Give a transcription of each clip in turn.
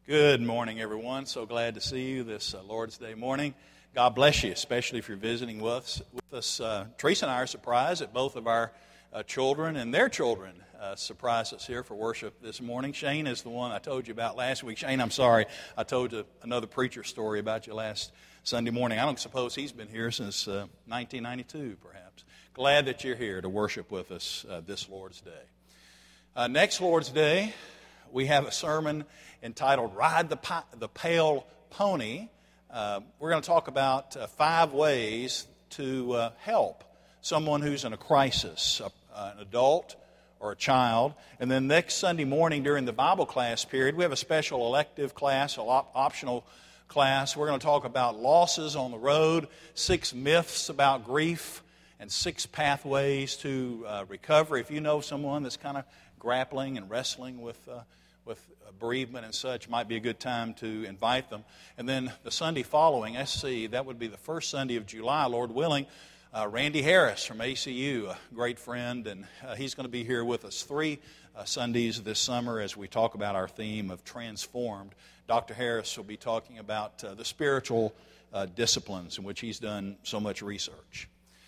Good morning, everyone. So glad to see you this Lord's Day morning. God bless you, especially if you're visiting with us. Teresa and I are surprised that both of our children and their children surprised us here for worship this morning. Shane is the one I told you about last week. Shane, I'm sorry. I told you another preacher story about you last Sunday morning. I don't suppose he's been here since 1992, perhaps. Glad that you're here to worship with us this Lord's Day. Next Lord's Day, we have a sermon entitled Ride the Pale Pony. We're going to talk about 5 ways to help someone who's in a crisis, an adult or a child. And then next Sunday morning during the Bible class period, we have a special elective class, an optional class. We're going to talk about losses on the road, 6 myths about grief, and 6 pathways to recovery. If you know someone that's kind of grappling and wrestling with bereavement and such, might be a good time to invite them. And then the Sunday following, SC, that would be the first Sunday of July, Lord willing, Randy Harris from ACU, a great friend, and he's going to be here with us 3 Sundays this summer as we talk about our theme of Transformed. Dr. Harris will be talking about the spiritual disciplines in which he's done so much research.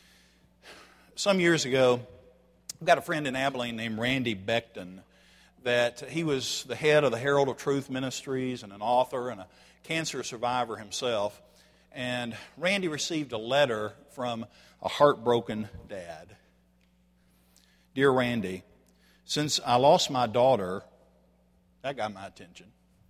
Some years ago, I've got a friend in Abilene named Randy Beckton, that he was the head of the Herald of Truth Ministries and an author and a cancer survivor himself. And Randy received a letter from a heartbroken dad. Dear Randy, since I lost my daughter, that got my attention.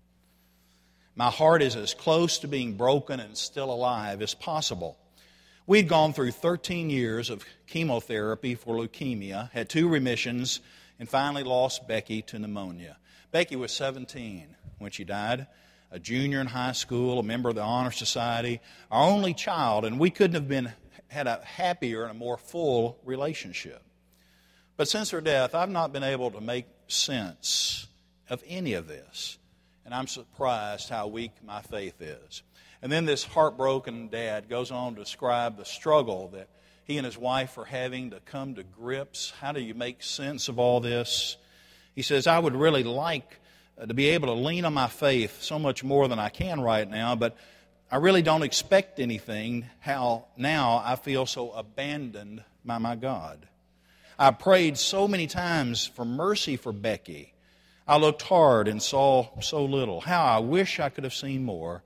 My heart is as close to being broken and still alive as possible. We'd gone through 13 years of chemotherapy for leukemia, had 2 remissions, and finally lost Becky to pneumonia. Becky was 17 when she died, a junior in high school, a member of the Honor Society, our only child, and we couldn't have had a happier and a more full relationship. But since her death, I've not been able to make sense of any of this, and I'm surprised how weak my faith is. And then this heartbroken dad goes on to describe the struggle that he and his wife are having to come to grips. How do you make sense of all this? He says, I would really like to be able to lean on my faith so much more than I can right now, but I really don't expect anything. How now I feel so abandoned by my God. I prayed so many times for mercy for Becky. I looked hard and saw so little. How I wish I could have seen more.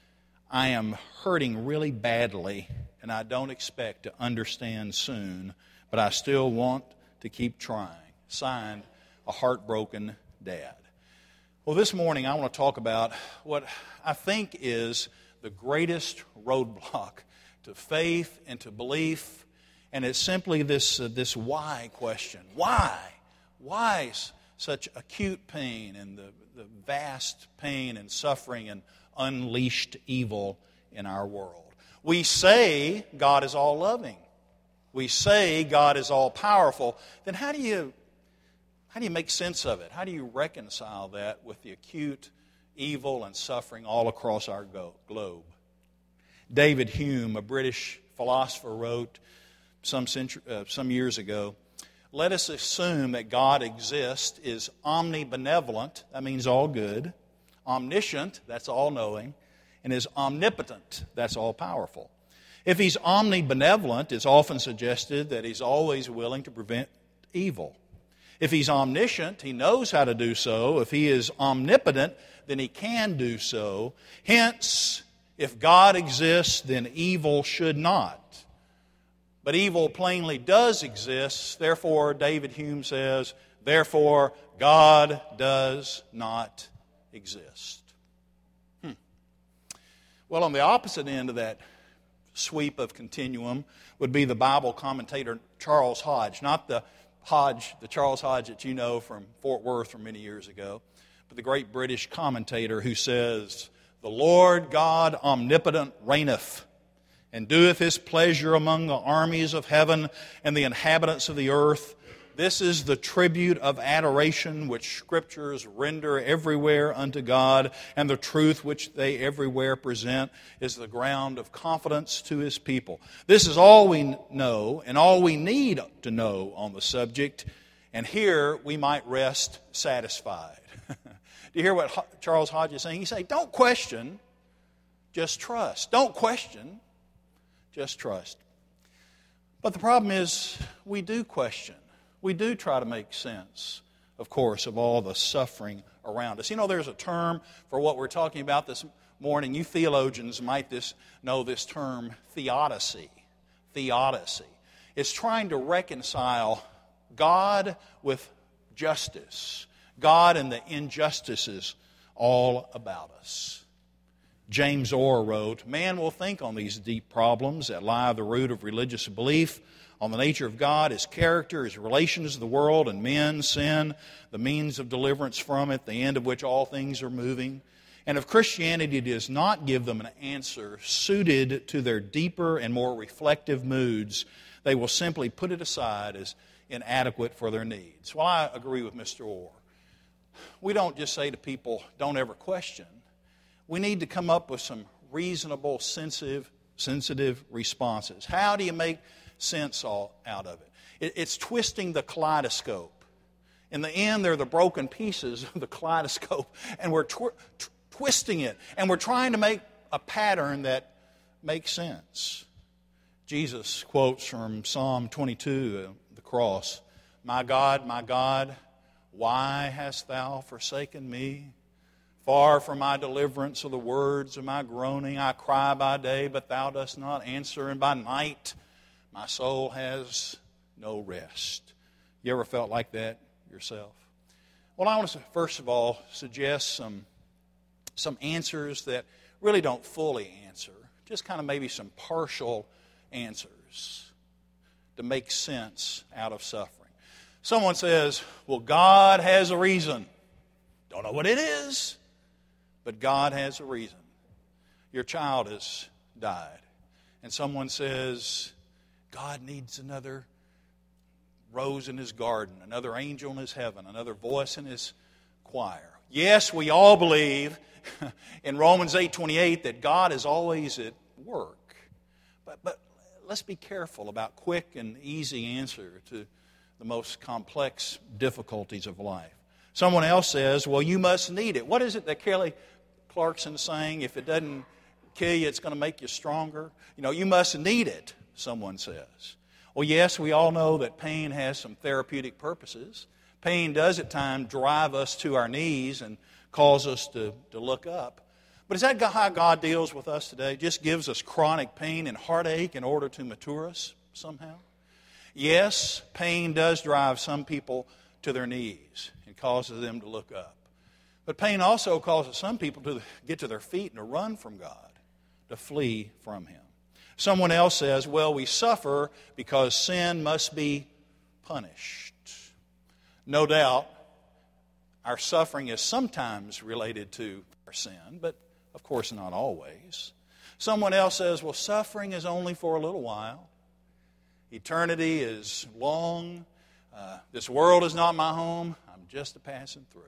I am hurting really badly, and I don't expect to understand soon, but I still want to keep trying. Signed, a heartbroken dad. Well, this morning I want to talk about what I think is the greatest roadblock to faith and to belief, and it's simply this why question. Why? Why such acute pain and the vast pain and suffering and unleashed evil in our world? We say God is all loving. We say God is all powerful. Then how do you make sense of it? How do you reconcile that with the acute evil and suffering all across our globe? David Hume, a British philosopher, wrote some years ago, let us assume that God exists, is omnibenevolent, that means all good, omniscient, that's all-knowing, and is omnipotent, that's all-powerful. If He's omnibenevolent, it's often suggested that He's always willing to prevent evil. If He's omniscient, He knows how to do so. If He is omnipotent, then He can do so. Hence, if God exists, then evil should not. But evil plainly does exist. Therefore, David Hume says, therefore, God does not exist. Well, on the opposite end of that sweep of continuum would be the Bible commentator Charles Hodge. Not the Charles Hodge that you know from Fort Worth from many years ago, but the great British commentator who says, the Lord God omnipotent reigneth, and doeth His pleasure among the armies of heaven and the inhabitants of the earth. This is the tribute of adoration which Scriptures render everywhere unto God, and the truth which they everywhere present is the ground of confidence to His people. This is all we know and all we need to know on the subject, and here we might rest satisfied. Do you hear what Charles Hodge is saying? He's saying, don't question, just trust. Don't question, just trust. But the problem is, we do question. We do try to make sense, of course, of all the suffering around us. You know, there's a term for what we're talking about this morning. You theologians might know this term, theodicy. Theodicy. It's trying to reconcile God with justice, God and the injustices all about us. James Orr wrote, "Man will think on these deep problems that lie at the root of religious belief, on the nature of God, His character, His relations to the world and men, sin, the means of deliverance from it, the end of which all things are moving. And if Christianity does not give them an answer suited to their deeper and more reflective moods, they will simply put it aside as inadequate for their needs." Well, I agree with Mr. Orr. We don't just say to people, don't ever question. We need to come up with some reasonable, sensitive responses. How do you make sense out of it? It's twisting the kaleidoscope. In the end, they're the broken pieces of the kaleidoscope, and we're twisting it, and we're trying to make a pattern that makes sense. Jesus quotes from Psalm 22, the cross, my God, why hast thou forsaken me? Far from my deliverance are the words of my groaning. I cry by day, but thou dost not answer, and by night my soul has no rest. You ever felt like that yourself? Well, I want to first of all suggest some answers that really don't fully answer, just kind of maybe some partial answers to make sense out of suffering. Someone says, well, God has a reason. Don't know what it is, but God has a reason. Your child has died. And someone says, God needs another rose in His garden, another angel in His heaven, another voice in His choir. Yes, we all believe in Romans 8:28 that God is always at work. But let's be careful about quick and easy answer to the most complex difficulties of life. Someone else says, well, you must need it. What is it that Kelly Clarkson's saying? If it doesn't kill you, it's going to make you stronger. You know, you must need it, someone says. Well, yes, we all know that pain has some therapeutic purposes. Pain does at times drive us to our knees and cause us to look up. But is that how God deals with us today? Just gives us chronic pain and heartache in order to mature us somehow? Yes, pain does drive some people to their knees and causes them to look up. But pain also causes some people to get to their feet and to run from God, to flee from Him. Someone else says, well, we suffer because sin must be punished. No doubt, our suffering is sometimes related to our sin, but of course not always. Someone else says, well, suffering is only for a little while. Eternity is long. This world is not my home. I'm just a passing through.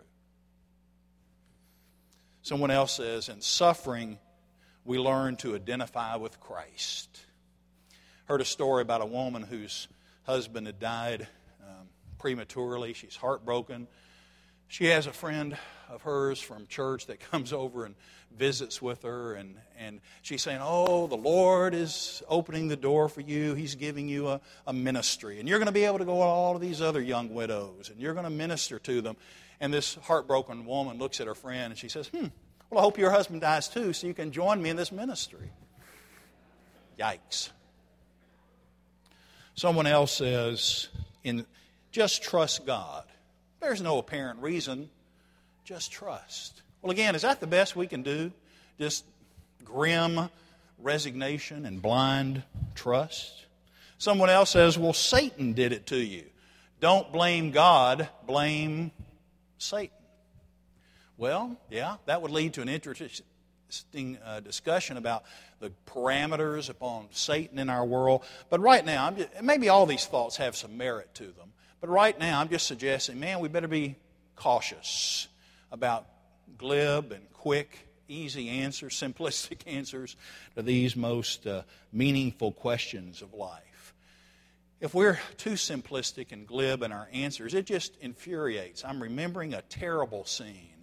Someone else says, in suffering, we learn to identify with Christ. Heard a story about a woman whose husband had died prematurely. She's heartbroken. She has a friend of hers from church that comes over and visits with her, and she's saying, oh, the Lord is opening the door for you. He's giving you a ministry, and you're going to be able to go to all of these other young widows, and you're going to minister to them. And this heartbroken woman looks at her friend, and she says, well, I hope your husband dies too, so you can join me in this ministry. Yikes. Someone else says, just trust God. There's no apparent reason. Just trust. Well, again, is that the best we can do? Just grim resignation and blind trust? Someone else says, well, Satan did it to you. Don't blame God, blame Satan. Well, yeah, that would lead to an interesting discussion about the parameters upon Satan in our world. But right now, maybe all these thoughts have some merit to them. But right now, I'm just suggesting, man, we better be cautious about glib and quick, easy answers, simplistic answers to these most meaningful questions of life. If we're too simplistic and glib in our answers, it just infuriates. I'm remembering a terrible scene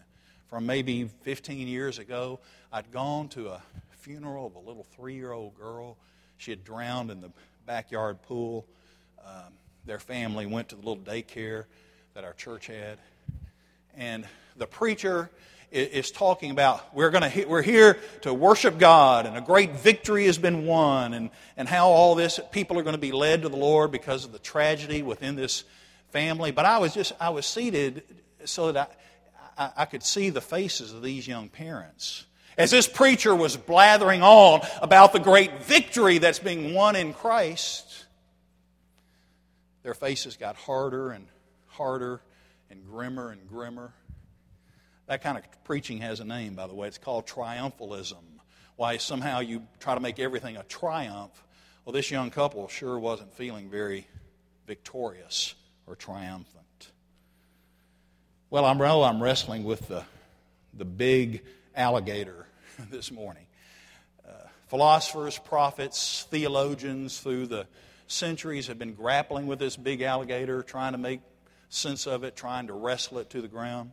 from maybe 15 years ago. I'd gone to a funeral of a little 3-year-old girl. She had drowned in the backyard pool. Their family went to the little daycare that our church had. And the preacher is talking about we're here to worship God, and a great victory has been won, and how all this people are going to be led to the Lord because of the tragedy within this family. But I was seated so that I could see the faces of these young parents as this preacher was blathering on about the great victory that's being won in Christ. Their faces got harder and harder and grimmer. That kind of preaching has a name, by the way. It's called triumphalism. Why somehow you try to make everything a triumph. Well, this young couple sure wasn't feeling very victorious or triumphant. Well, I'm wrestling with the big alligator this morning. Philosophers, prophets, theologians through the centuries have been grappling with this big alligator, trying to make sense of it, trying to wrestle it to the ground.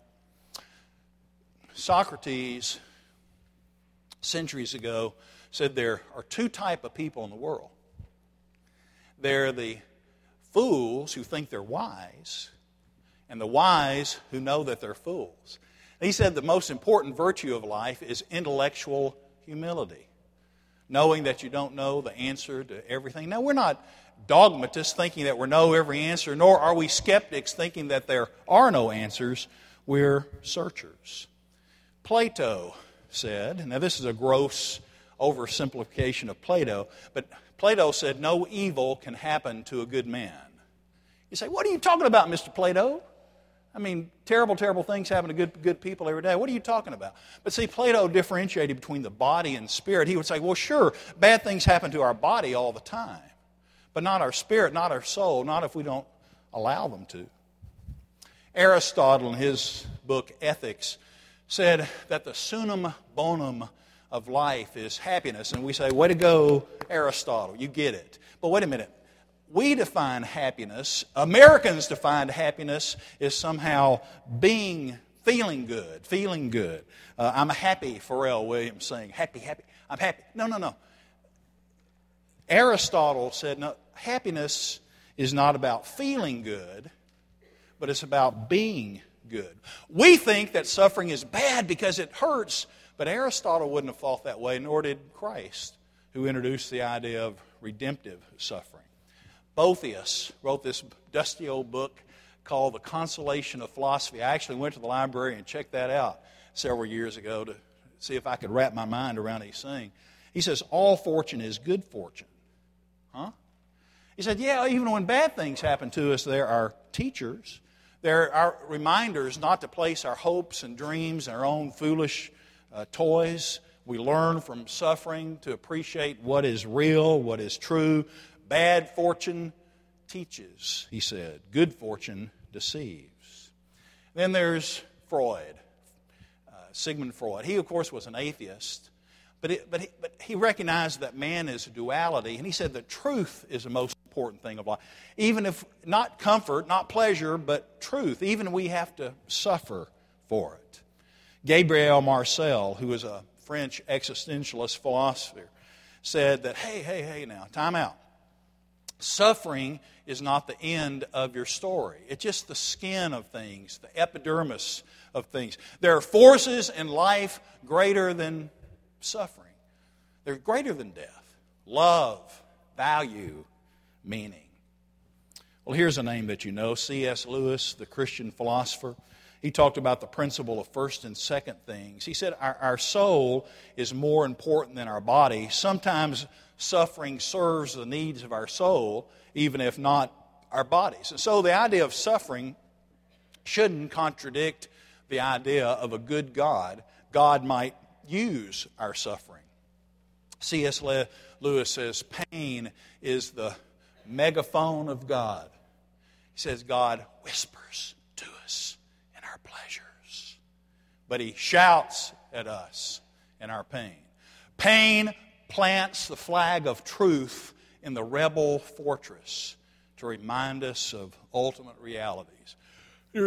Socrates, centuries ago, said there are two types of people in the world. They're the fools who think they're wise, and the wise who know that they're fools. And he said the most important virtue of life is intellectual humility, knowing that you don't know the answer to everything. Now, we're not dogmatists thinking that we know every answer, nor are we skeptics thinking that there are no answers. We're searchers. Plato said, now this is a gross oversimplification of Plato, but Plato said no evil can happen to a good man. You say, what are you talking about, Mr. Plato? I mean, terrible things happen to good people every day. What are you talking about? But see, Plato differentiated between the body and spirit. He would say, well, sure, bad things happen to our body all the time, but not our spirit, not our soul, not if we don't allow them to. Aristotle, in his book Ethics, said that the summum bonum of life is happiness. And we say, way to go, Aristotle, you get it. But wait a minute. We define happiness, Americans define happiness as somehow feeling good. I'm happy, Pharrell Williams saying, happy, I'm happy. No. Aristotle said, no, happiness is not about feeling good, but it's about being good. We think that suffering is bad because it hurts, but Aristotle wouldn't have thought that way, nor did Christ, who introduced the idea of redemptive suffering. Boethius wrote this dusty old book called The Consolation of Philosophy. I actually went to the library and checked that out several years ago to see if I could wrap my mind around these things. He says, all fortune is good fortune. Huh? He said, yeah, even when bad things happen to us, there are teachers. There are reminders not to place our hopes and dreams in our own foolish toys. We learn from suffering to appreciate what is real, what is true. Bad fortune teaches, he said. Good fortune deceives. Then there's Freud, Sigmund Freud. He, of course, was an atheist, but he recognized that man is a duality, and he said that truth is the most important thing of life. Even if not comfort, not pleasure, but truth. Even we have to suffer for it. Gabriel Marcel, who was a French existentialist philosopher, said that, hey, now, time out. Suffering is not the end of your story. It's just the skin of things, the epidermis of things. There are forces in life greater than suffering. They're greater than death. Love, value, meaning. Well, here's a name that you know, C.S. Lewis, the Christian philosopher. He talked about the principle of first and second things. He said our soul is more important than our body. Sometimes suffering serves the needs of our soul, even if not our bodies. And so the idea of suffering shouldn't contradict the idea of a good God. God might use our suffering. C.S. Lewis says pain is the megaphone of God. He says God whispers to us in our pleasures, but He shouts at us in our pain. Pain plants the flag of truth in the rebel fortress to remind us of ultimate realities. You're saying,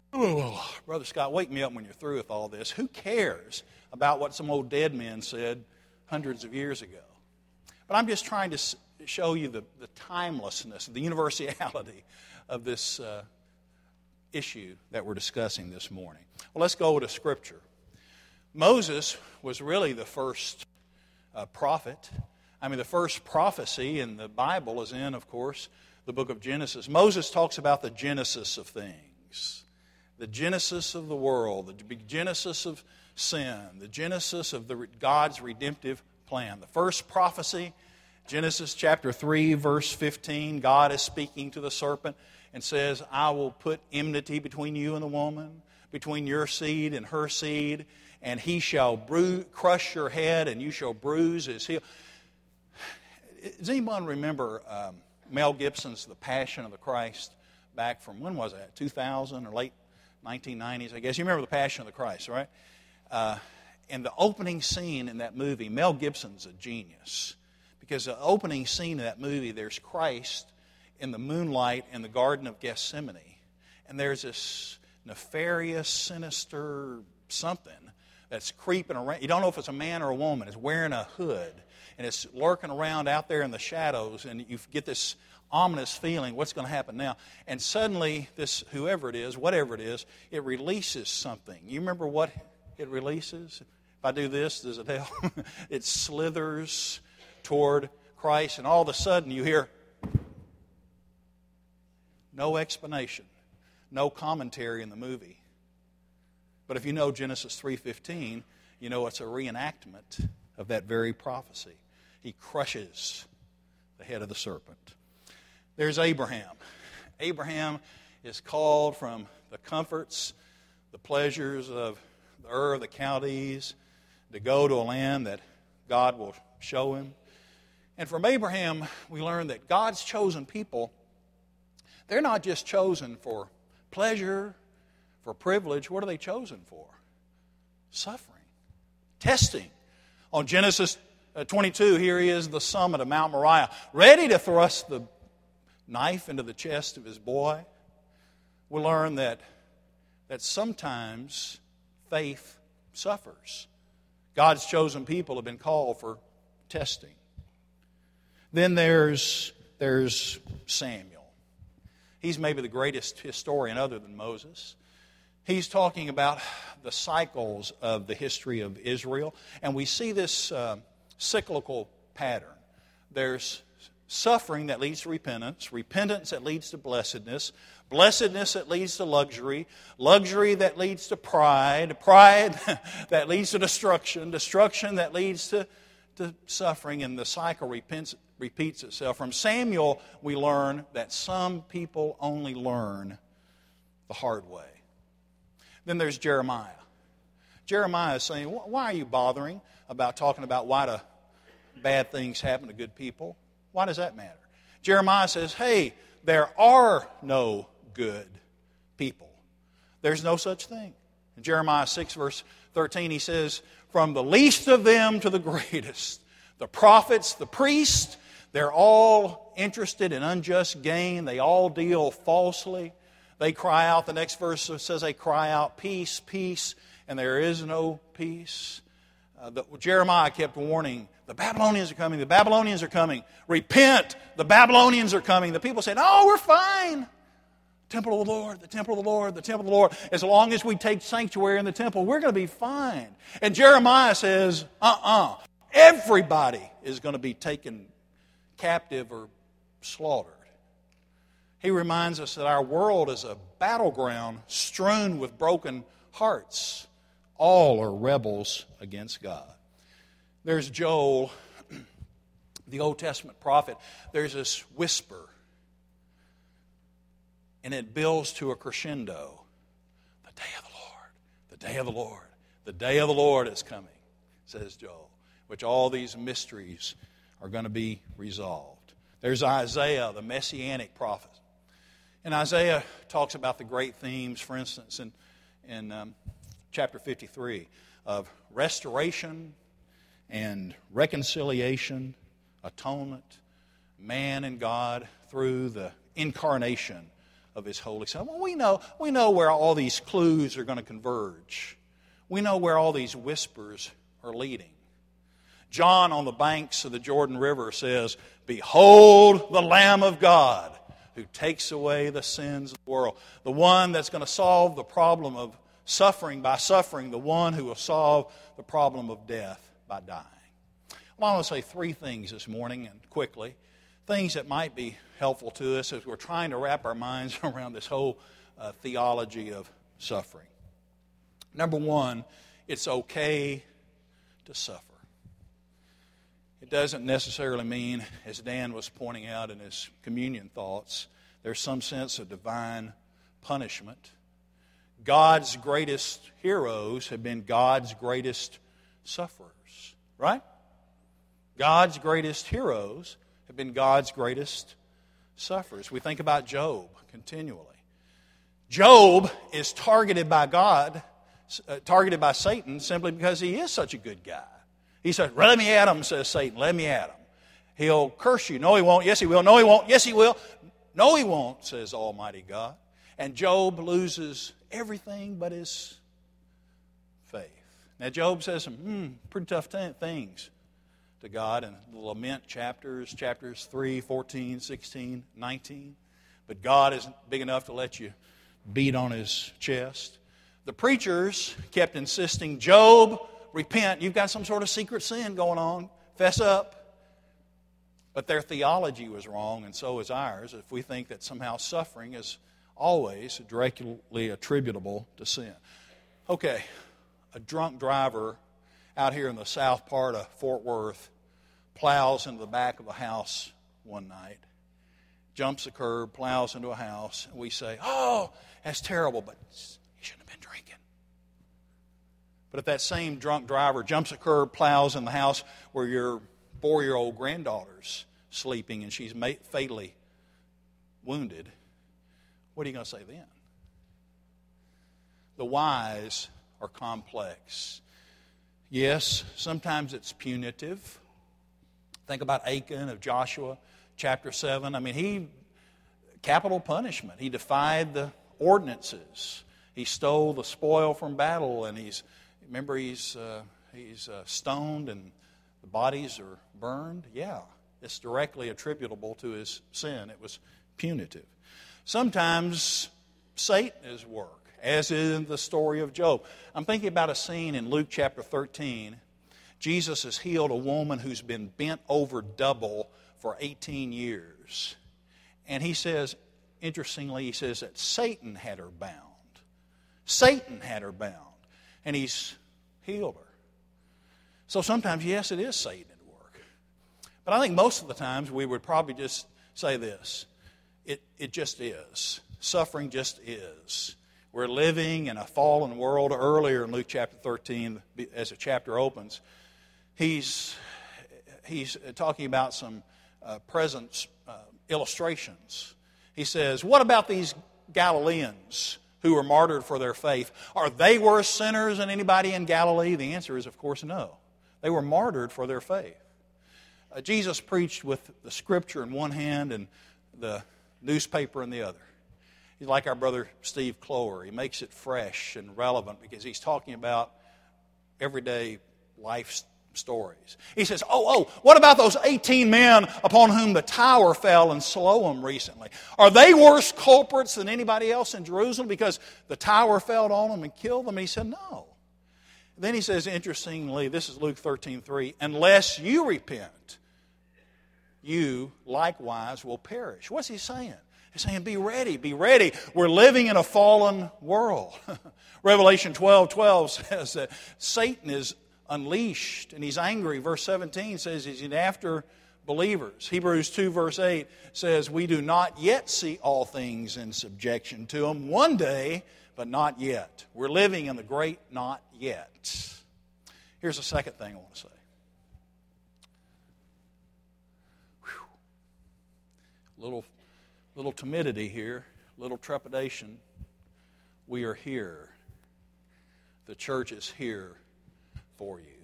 Oh, Brother Scott, wake me up when you're through with all this. Who cares about what some old dead men said hundreds of years ago? But I'm just trying to show you the timelessness, the universality of this issue that we're discussing this morning. Well, let's go to Scripture. Moses was really the first prophet. I mean, the first prophecy in the Bible is in, of course, the book of Genesis. Moses talks about the genesis of things, the genesis of the world, the genesis of sin, the genesis of God's redemptive plan. The first prophecy, Genesis chapter 3, verse 15, God is speaking to the serpent and says, I will put enmity between you and the woman, between your seed and her seed, and he shall crush your head, and you shall bruise his heel. Does anyone remember Mel Gibson's The Passion of the Christ back from, when was that, 2000 or late 1990s, I guess? You remember The Passion of the Christ, right? And the opening scene in that movie, Mel Gibson's a genius. Because the opening scene of that movie, there's Christ in the moonlight in the Garden of Gethsemane. And there's this nefarious, sinister something that's creeping around. You don't know if it's a man or a woman. It's wearing a hood. And it's lurking around out there in the shadows. And you get this ominous feeling, what's going to happen now? And suddenly, this whoever it is, whatever it is, it releases something. You remember what it releases? If I do this, does it help? It slithers toward Christ, and all of a sudden you hear no explanation, no commentary in the movie. But if you know Genesis 3:15, you know it's a reenactment of that very prophecy. He crushes the head of the serpent. There's Abraham. Abraham is called from the comforts, the pleasures of the Ur of the Chaldees to go to a land that God will show him. And from Abraham, we learn that God's chosen people, they're not just chosen for pleasure, for privilege. What are they chosen for? Suffering, testing. On Genesis 22, here he is, the summit of Mount Moriah, ready to thrust the knife into the chest of his boy. We learn that sometimes faith suffers. God's chosen people have been called for testing. Then there's Samuel. He's maybe the greatest historian other than Moses. He's talking about the cycles of the history of Israel. And we see this cyclical pattern. There's suffering that leads to repentance, repentance that leads to blessedness, blessedness that leads to luxury, luxury that leads to pride, pride that leads to destruction, destruction that leads to suffering, and the cycle repeats itself. From Samuel, we learn that some people only learn the hard way. Then there's Jeremiah. Jeremiah is saying, why are you bothering about talking about why do bad things happen to good people? Why does that matter? Jeremiah says, hey, there are no good people. There's no such thing. In Jeremiah 6, verse 13, he says, from the least of them to the greatest, the prophets, the priests, they're all interested in unjust gain. They all deal falsely. They cry out, the next verse says they cry out, peace, peace, and there is no peace. Jeremiah kept warning, the Babylonians are coming, the Babylonians are coming. Repent, the Babylonians are coming. The people said, oh, we're fine. Temple of the Lord, the temple of the Lord, the temple of the Lord. As long as we take sanctuary in the temple, we're going to be fine. And Jeremiah says, everybody is going to be taken captive or slaughtered. He reminds us that our world is a battleground strewn with broken hearts. All are rebels against God. There's Joel, the Old Testament prophet. There's this whisper, and it builds to a crescendo. The day of the Lord, the day of the Lord, the day of the Lord is coming, says Joel, which all these mysteries are going to be resolved. There's Isaiah, the Messianic prophet. And Isaiah talks about the great themes, for instance, in chapter 53, of restoration and reconciliation, atonement, man and God through the incarnation of His Holy Son. Well, we know where all these clues are going to converge. We know where all these whispers are leading. John on the banks of the Jordan River says, "Behold the Lamb of God who takes away the sins of the world." The one that's going to solve the problem of suffering by suffering, the one who will solve the problem of death by dying. Well, I want to say three things this morning, and quickly, things that might be helpful to us as we're trying to wrap our minds around this whole theology of suffering. Number one, it's okay to suffer. It doesn't necessarily mean, as Dan was pointing out in his communion thoughts, there's some sense of divine punishment. God's greatest heroes have been God's greatest sufferers, right? God's greatest heroes have been God's greatest sufferers. We think about Job continually. Job is targeted by God, targeted by Satan, simply because he is such a good guy. He says, "Let me at him," says Satan. "Let me at him. He'll curse you." "No, he won't." "Yes, he will." "No, he won't." "Yes, he will." "No, he won't," says Almighty God. And Job loses everything but his faith. Now, Job says some pretty tough things to God in the lament chapters 3, 14, 16, 19. But God isn't big enough to let you beat on his chest. The preachers kept insisting, "Job, repent. You've got some sort of secret sin going on. Fess up." But their theology was wrong, and so is ours, if we think that somehow suffering is always directly attributable to sin. Okay, a drunk driver out here in the south part of Fort Worth plows into the back of a house one night, jumps a curb, plows into a house, and we say, "Oh, that's terrible, but he shouldn't have been drinking." But if that same drunk driver jumps a curb, plows in the house where your 4-year-old granddaughter's sleeping and she's fatally wounded, what are you going to say then? The whys are complex. Yes, sometimes it's punitive. Think about Achan of Joshua chapter 7. I mean, capital punishment. He defied the ordinances. He stole the spoil from battle, and he's stoned and the bodies are burned. Yeah, it's directly attributable to his sin. It was punitive. Sometimes Satan is work, as in the story of Job. I'm thinking about a scene in Luke chapter 13. Jesus has healed a woman who's been bent over double for 18 years. And he says, interestingly, he says that Satan had her bound. Satan had her bound. And he's healed her. So sometimes, yes, it is Satan at work. But I think most of the times we would probably just say this. It just is. Suffering just is. We're living in a fallen world. Earlier in Luke chapter 13, as the chapter opens, he's talking about some present illustrations. He says, "What about these Galileans who were martyred for their faith? Are they worse sinners than anybody in Galilee?" The answer is, of course, no. They were martyred for their faith. Jesus preached with the Scripture in one hand and the newspaper in the other. He's like our brother Steve Clower. He makes it fresh and relevant because he's talking about everyday life stories. He says, what about those 18 men upon whom the tower fell in Siloam recently? Are they worse culprits than anybody else in Jerusalem because the tower fell on them and killed them? And he said, no. Then he says, interestingly, this is Luke 13:3, "Unless you repent, you likewise will perish." What's he saying? He's saying, be ready, be ready. We're living in a fallen world. Revelation 12:12 says that Satan is unleashed and he's angry. Verse 17 says he's after believers. Hebrews 2 verse 8 says, "We do not yet see all things in subjection to him. One day, but not yet." We're living in the great not yet. Here's the second thing I want to say. Little timidity here, little trepidation. We are here. The church is here for you.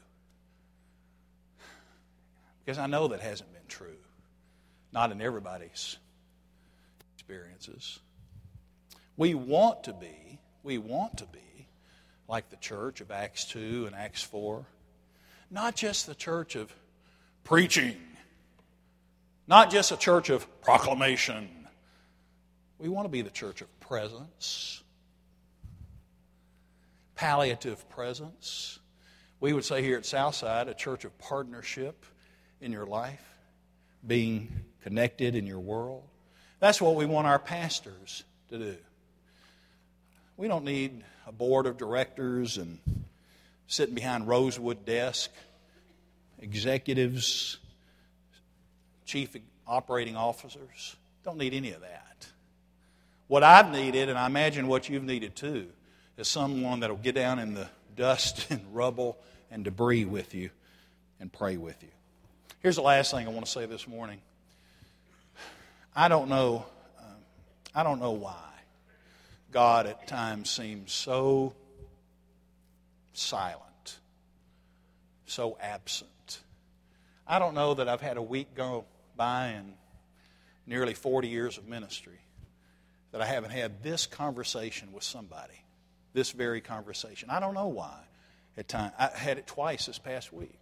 Because I know that hasn't been true. Not in everybody's experiences. We want to be like the church of Acts 2 and Acts 4. Not just the church of preaching. Not just a church of proclamation. We want to be the church of presence. Palliative presence. We would say here at Southside, a church of partnership in your life, being connected in your world. That's what we want our pastors to do. We don't need a board of directors and sitting behind rosewood desk, executives, chief operating officers. Don't need any of that. What I've needed, and I imagine what you've needed too, is someone that will get down in the dust and rubble and debris with you and pray with you. Here's the last thing I want to say this morning. I don't know why God at times seems so silent, so absent. I don't know that I've had a week go by in nearly 40 years of ministry that I haven't had this conversation with somebody, this very conversation. I don't know why. At times, I had it twice this past week.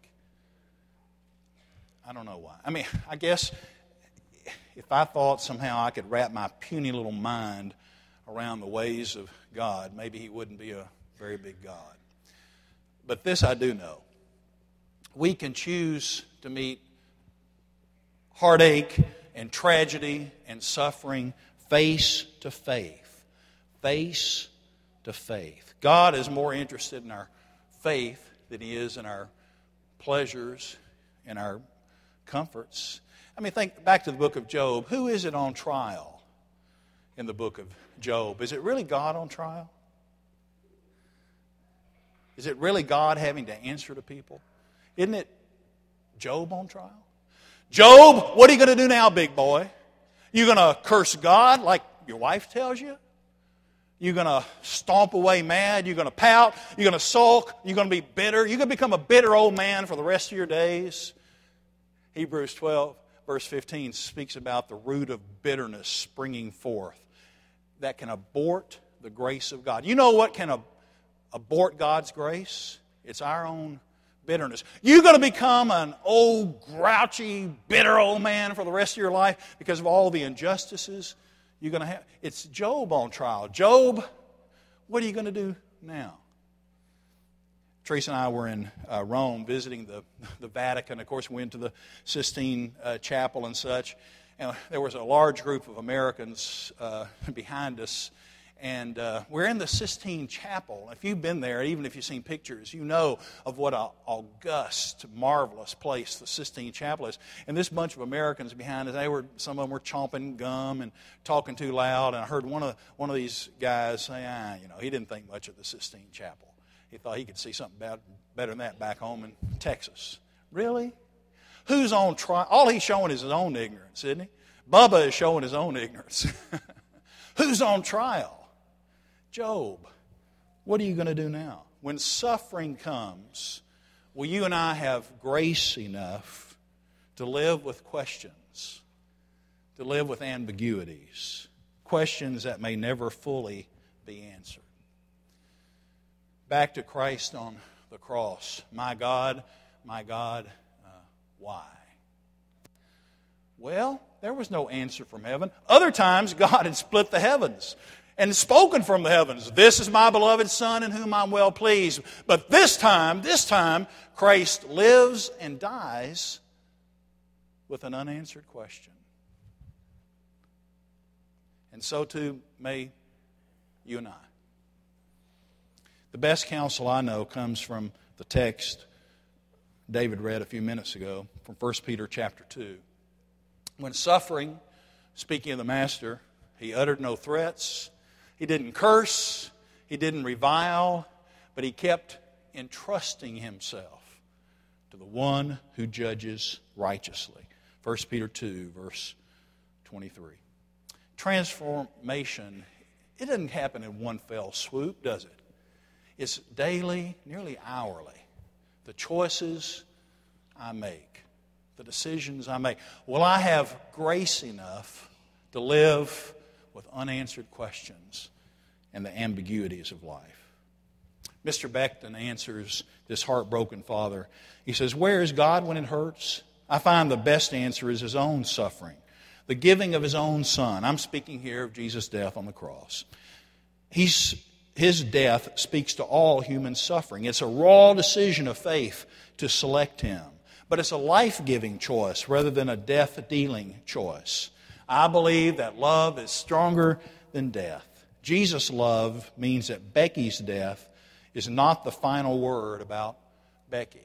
I don't know why. I mean, I guess if I thought somehow I could wrap my puny little mind around the ways of God, maybe He wouldn't be a very big God. But this I do know. We can choose to meet heartache and tragedy and suffering face to faith. Face to faith. God is more interested in our faith than He is in our pleasures and our comforts. I mean, think back to the book of Job. Who is it on trial in the book of Job? Is it really God on trial? Is it really God having to answer to people? Isn't it Job on trial? Job, what are you going to do now, big boy? You going to curse God like your wife tells you? You're going to stomp away mad? You're going to pout? You're going to sulk? You're going to be bitter? You're going to become a bitter old man for the rest of your days? Hebrews 12, verse 15 speaks about the root of bitterness springing forth that can abort the grace of God. You know what can abort God's grace? It's our own bitterness. You're going to become an old, grouchy, bitter old man for the rest of your life because of all the injustices you're going to have. It's Job on trial. Job, what are you going to do now? Teresa and I were in Rome visiting the Vatican. Of course, we went to the Sistine Chapel and such. And there was a large group of Americans behind us. And we're in the Sistine Chapel. If you've been there, even if you've seen pictures, you know of what an august, marvelous place the Sistine Chapel is. And this bunch of Americans behind us, some of them were chomping gum and talking too loud. And I heard one of these guys say, he didn't think much of the Sistine Chapel. He thought he could see something better than that back home in Texas. Really? Who's on trial? All he's showing is his own ignorance, isn't he? Bubba is showing his own ignorance. Who's on trial? Job. What are you going to do now? When suffering comes, will you and I have grace enough to live with questions, to live with ambiguities, questions that may never fully be answered? Back to Christ on the cross. My God, why? Well, there was no answer from heaven. Other times, God had split the heavens and spoken from the heavens. This is my beloved Son in whom I'm well pleased. But this time, Christ lives and dies with an unanswered question. And so too may you and I. The best counsel I know comes from the text David read a few minutes ago from 1 Peter chapter 2. When suffering, speaking of the Master, he uttered no threats. He didn't curse. He didn't revile. But he kept entrusting himself to the one who judges righteously. 1 Peter 2, verse 23. Transformation, it doesn't happen in one fell swoop, does it? It's daily, nearly hourly. The choices I make, the decisions I make. Will I have grace enough to live with unanswered questions and the ambiguities of life. Mr. Beckton answers this heartbroken father. He says, where is God when it hurts? I find the best answer is His own suffering, the giving of His own Son. I'm speaking here of Jesus' death on the cross. His death speaks to all human suffering. It's a raw decision of faith to select Him. But it's a life-giving choice rather than a death-dealing choice. I believe that love is stronger than death. Jesus' love means that Becky's death is not the final word about Becky.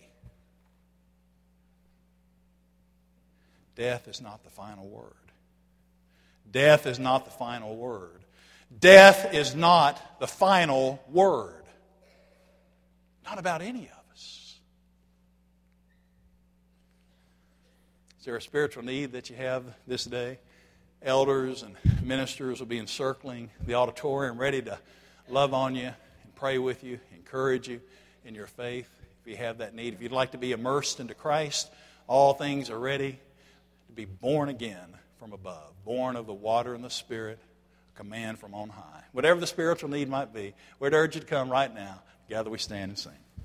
Death is not the final word. Death is not the final word. Death is not the final word. Not about any of us. Is there a spiritual need that you have this day? Elders and ministers will be encircling the auditorium ready to love on you and pray with you, encourage you in your faith if you have that need. If you'd like to be immersed into Christ, all things are ready to be born again from above, born of the water and the Spirit, a command from on high. Whatever the spiritual need might be, we'd urge you to come right now. Together we stand and sing.